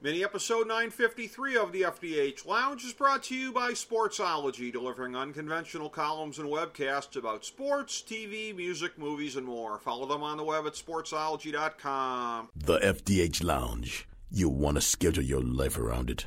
Mini episode 953 of the FDH Lounge is brought to you by Sportsology, delivering unconventional columns and webcasts about sports, TV, music, movies, and more. Follow them on the web at sportsology.com. The FDH Lounge. You'll want to schedule your life around it.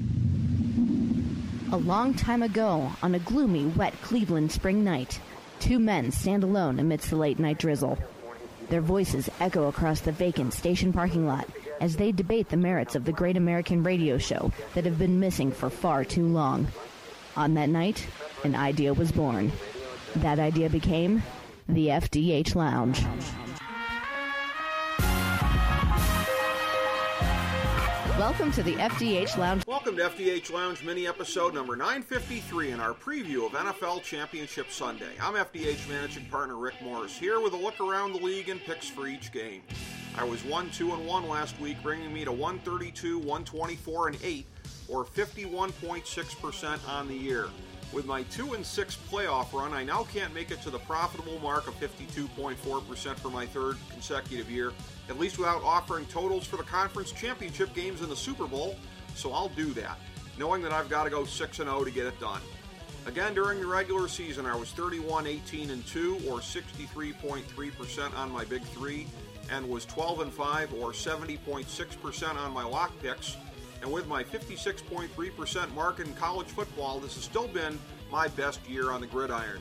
A long time ago, on a gloomy, wet Cleveland spring night, two men stand alone amidst the late-night drizzle. Their voices echo across the vacant station parking lot as they debate the merits of the great American radio show that have been missing for far too long. On that night, an idea was born. That idea became the FDH Lounge. Welcome to the FDH Lounge. Welcome to FDH Lounge mini episode number 953 in our preview of NFL Championship Sunday. I'm FDH managing partner Rick Morris here with a look around the league and picks for each game. I was 1-2-1 last week, bringing me to 132, 124, and 8, or 51.6% on the year. With my 2-6 playoff run, I now can't make it to the profitable mark of 52.4% for my third consecutive year, at least without offering totals for the conference championship games in the Super Bowl, so I'll do that, knowing that I've got to go 6-0 to get it done. Again, during the regular season, I was 31-18-2, or 63.3% on my big three, and was 12-5, or 70.6% on my lock picks. And with my 56.3% mark in college football, this has still been my best year on the gridiron.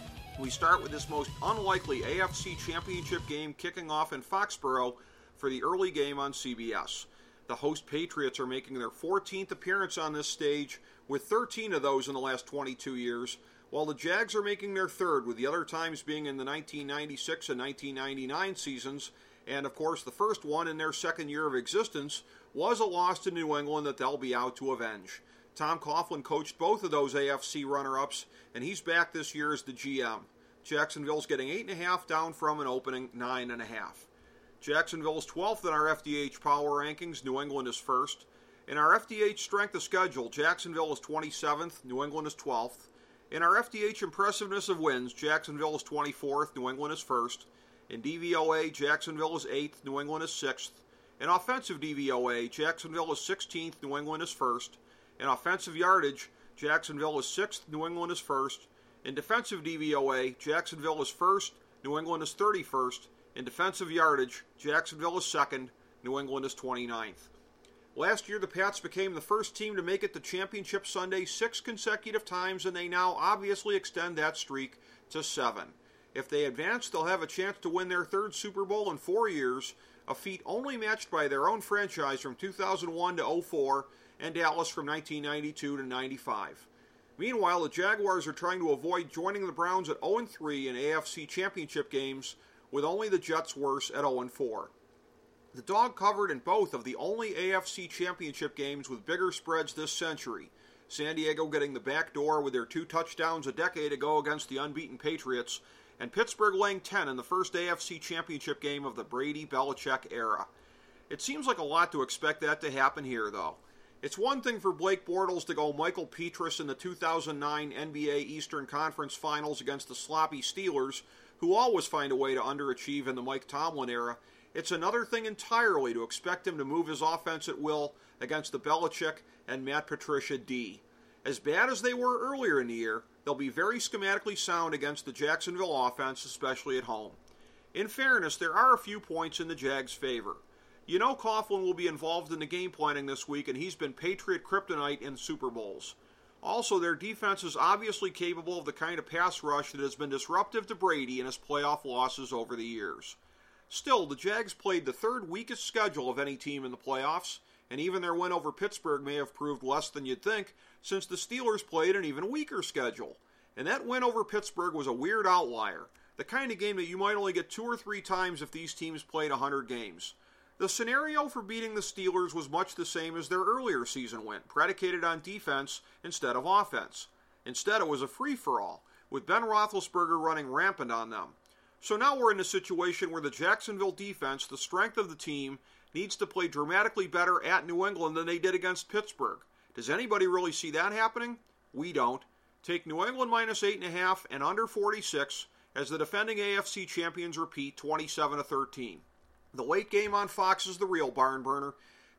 We start with this most unlikely AFC Championship game kicking off in Foxborough for the early game on CBS. The host Patriots are making their 14th appearance on this stage, with 13 of those in the last 22 years, while the Jags are making their third, with the other times being in the 1996 and 1999 seasons, and of course the first one in their second year of existence was a loss to New England that they'll be out to avenge. Tom Coughlin coached both of those AFC runner-ups, and he's back this year as the GM. Jacksonville's getting 8.5 down from an opening 9.5. Jacksonville is 12th in our FDH power rankings. New England is first. In our FDH strength of schedule, Jacksonville is 27th. New England is 12th. In our FDH impressiveness of wins, Jacksonville is 24th. New England is first. In DVOA, Jacksonville is 8th. New England is 6th. In offensive DVOA, Jacksonville is 16th. New England is first. In offensive yardage, Jacksonville is 6th. New England is first. In defensive DVOA, Jacksonville is first. New England is 31st. In defensive yardage, Jacksonville is second. New England is 29th. Last year, the Pats became the first team to make it to Championship Sunday 6 consecutive times, and they now obviously extend that streak to 7. If they advance, they'll have a chance to win their third Super Bowl in 4 years, a feat only matched by their own franchise from 2001 to 04 and Dallas from 1992 to 95. Meanwhile, the Jaguars are trying to avoid joining the Browns at 0-3 in AFC Championship games, with only the Jets worse at 0-4. The dog covered in both of the only AFC Championship games with bigger spreads this century, San Diego getting the back door with their 2 touchdowns a decade ago against the unbeaten Patriots, and Pittsburgh laying 10 in the first AFC Championship game of the Brady-Belichick era. It seems like a lot to expect that to happen here, though. It's one thing for Blake Bortles to go Michael Petras in the 2009 NBA Eastern Conference Finals against the sloppy Steelers, who always find a way to underachieve in the Mike Tomlin era. It's another thing entirely to expect him to move his offense at will against the Belichick and Matt Patricia D. As bad as they were earlier in the year, they'll be very schematically sound against the Jacksonville offense, especially at home. In fairness, there are a few points in the Jags' favor. You know Coughlin will be involved in the game planning this week, and he's been Patriot kryptonite in Super Bowls. Also, their defense is obviously capable of the kind of pass rush that has been disruptive to Brady in his playoff losses over the years. Still, the Jags played the third weakest schedule of any team in the playoffs, and even their win over Pittsburgh may have proved less than you'd think, since the Steelers played an even weaker schedule. And that win over Pittsburgh was a weird outlier, the kind of game that you might only get 2 or 3 times if these teams played 100 games. The scenario for beating the Steelers was much the same as their earlier season win, predicated on defense instead of offense. Instead, it was a free-for-all, with Ben Roethlisberger running rampant on them. So now we're in a situation where the Jacksonville defense, the strength of the team, needs to play dramatically better at New England than they did against Pittsburgh. Does anybody really see that happening? We don't. Take New England minus 8.5 and under 46 as the defending AFC champions repeat 27-13. The late game on Fox is the real barn burner.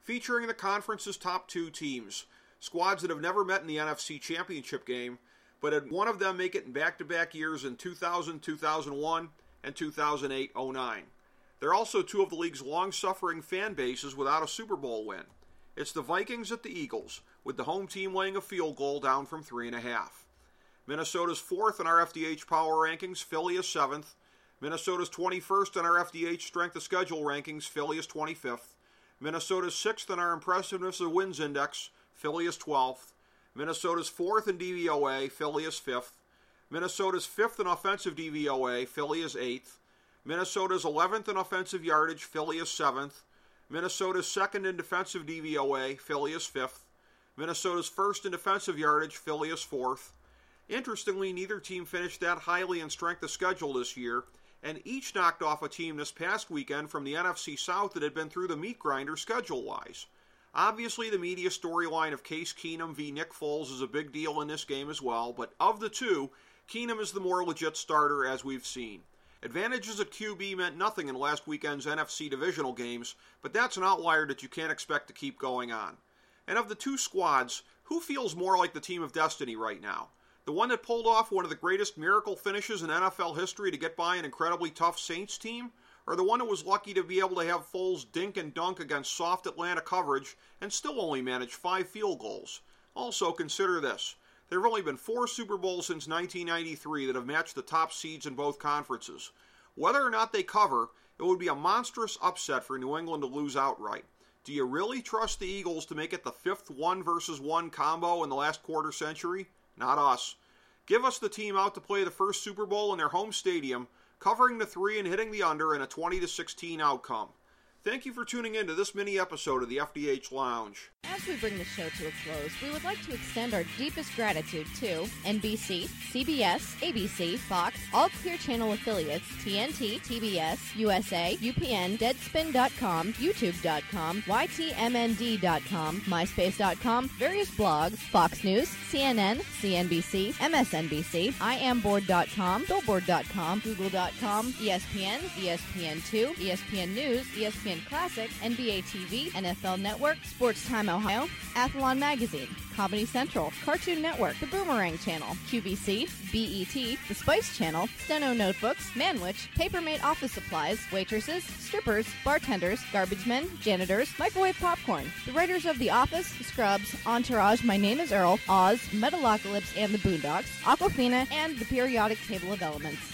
featuring the conference's top 2 teams, squads that have never met in the NFC Championship game, but had one of them make it in back-to-back years in 2000, 2001, and 2008-09. They're also 2 of the league's long-suffering fan bases without a Super Bowl win. It's the Vikings at the Eagles, with the home team laying a field goal down from 3.5. Minnesota's 4th in our FDH Power Rankings, Philly is 7th. Minnesota's 21st in our FDH Strength of Schedule Rankings, Philly is 25th. Minnesota's 6th in our Impressiveness of Wins Index, Philly is 12th. Minnesota's 4th in DVOA, Philly is 5th. Minnesota's 5th in offensive DVOA, Philly is 8th. Minnesota's 11th in offensive yardage, Philly is 7th. Minnesota's 2nd in defensive DVOA, Philly is 5th. Minnesota's 1st in defensive yardage, Philly is 4th. Interestingly, neither team finished that highly in strength of schedule this year, and each knocked off a team this past weekend from the NFC South that had been through the meat grinder schedule-wise. Obviously, the media storyline of Case Keenum v. Nick Foles is a big deal in this game as well, but of the 2, Keenum is the more legit starter, as we've seen. Advantages at QB meant nothing in last weekend's NFC divisional games, but that's an outlier that you can't expect to keep going on. And of the 2 squads, who feels more like the team of destiny right now? The one that pulled off one of the greatest miracle finishes in NFL history to get by an incredibly tough Saints team? Or the one that was lucky to be able to have Foles dink and dunk against soft Atlanta coverage and still only manage 5 field goals? Also, consider this. There have only been 4 Super Bowls since 1993 that have matched the top seeds in both conferences. Whether or not they cover, it would be a monstrous upset for New England to lose outright. Do you really trust the Eagles to make it the 5th 1-versus-1 combo in the last quarter century? Not us. Give us the team out to play the first Super Bowl in their home stadium, covering the 3 and hitting the under in a 20-16 outcome. Thank you for tuning in to this mini episode of the FDH Lounge. As we bring the show to a close, we would like to extend our deepest gratitude to NBC, CBS, ABC, Fox, all Clear Channel affiliates, TNT, TBS, USA, UPN, Deadspin.com, YouTube.com, YTMND.com, MySpace.com, various blogs, Fox News, CNN, CNBC, MSNBC, IamBoard.com, Billboard.com, Google.com, ESPN, ESPN2, ESPN News, ESPN Classic, NBA TV, NFL Network, Sports Time Ohio, Athlon Magazine, Comedy Central, Cartoon Network, The Boomerang Channel, QVC, BET, The Spice Channel, Steno Notebooks, Manwich, Papermate Office Supplies, waitresses, strippers, bartenders, garbage men, janitors, microwave popcorn, the writers of The Office, Scrubs, Entourage, My Name is Earl, Oz, Metalocalypse and the Boondocks, Aquafina, and the Periodic Table of Elements.